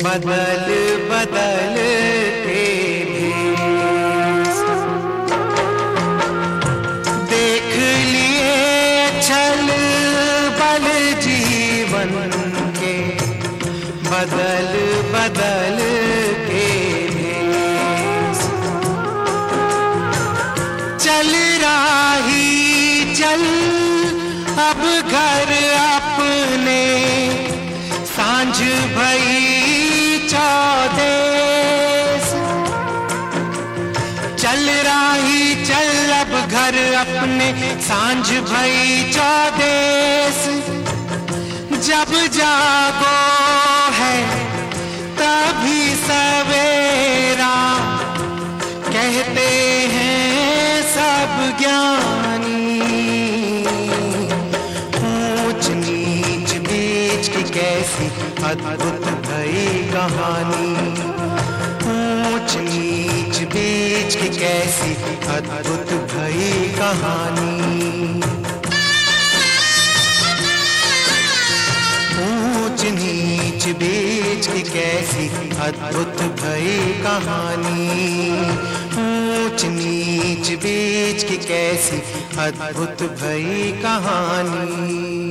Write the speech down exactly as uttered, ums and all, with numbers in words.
बदल बदल के भेष देख लिए छल बल जीवन के, बदल बदल के भेष चल राही चल अब घर अपने, सांझ भई चौदेस। चल राही चल अब घर अपने, सांझ भई चौदेस। जब जागो है तभी सवेरा, कहते हैं सब ज्ञानी। ऊंच नीच बीच की कैसी अद्भुत भई कहानी, ऊंच नीच बीच की कैसी अद्भुत भई कहानी। ऊंच नीच बीच की कैसी अद्भुत भई कहानी, ऊंच नीच बीच की कैसी अद्भुत भई कहानी।